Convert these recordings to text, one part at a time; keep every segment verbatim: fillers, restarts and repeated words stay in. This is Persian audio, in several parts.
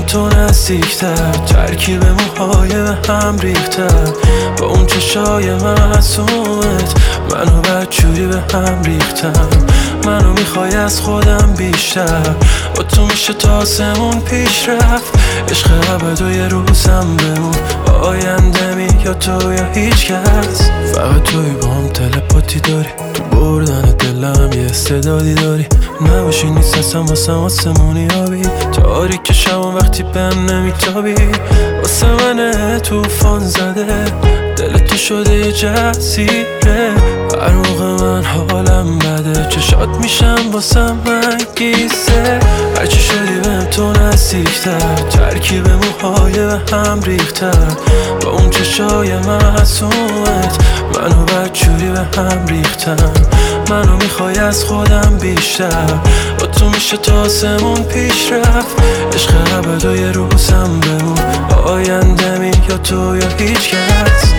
تو نزدیکتر، ترکیب موهای به هم ریختر، با اون چشای معصومت منو بدجوری به هم ریختم. منو میخوای از خودم بیشتر، با تو میشه تا آسمون پیش رفت. عشق ابد و یه روزم بمون، آینده می یا تو یا هیچ کس. فقط توی با هم تلپاتی داری، تو بردن دلم یه استعدادی داری. نباشی نیست اصلا واسم آسمونی آبی، تاریک شبم وقتی بهم نمیتابی. واسه من توفان زده، دل تو شده یه جزیره. هر موقع من حالم بده، چشات میشم واسم انگیزه. هرچی شدی بهم تو نزدیکتر، ترکیب موهای به هم ریختر، با اون چشای معصومت منو بدجوری به هم ریختم. منو میخوای از خودم بیشتر، با تو میشه تا آسمون پیش رفت. عشق ابد و یه روزم بمون، آینده می یا تو یا هیچ کس.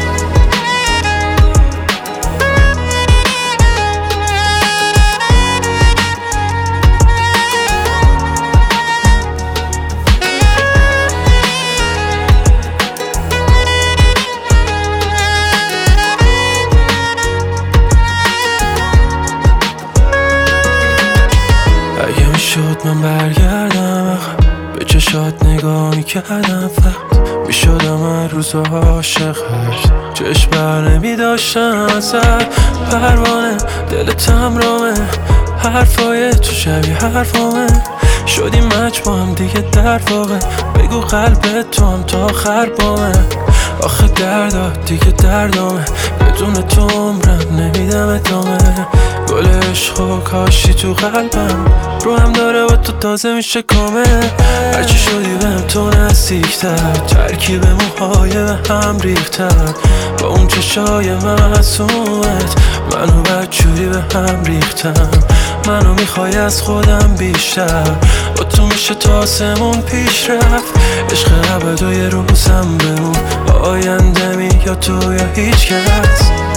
اگه میشد من برگردم به چشات نگاه میکردم، فقط میشدم هر روز عاشق هشت. چشم بر نمیداشتم ازت پروانه، دلتم رامه، حرفای تو شبیه حرفامه. شدیم مچ با هم دیگه در واقع، بگو قلبت تو هم تا آخر بامه. آخه دردات دیگه دردامه، بدون تو عمرم نمیدم ادامه. گل عشق و کاشی تو قلبم، رو هم داره با تو تازه میشه کامه. هرچی شدی بهم تو نزدیکتر، ترکیب موهای به هم ریختر، با اون چشای معصومت منو بدجوری به هم ریختم. منو میخوای از خودم بیشتر، با تو میشه تا آسمون پیش رفت. عشق ابد و یه روزم بمون، آینده می یا تو یا هیچ کس.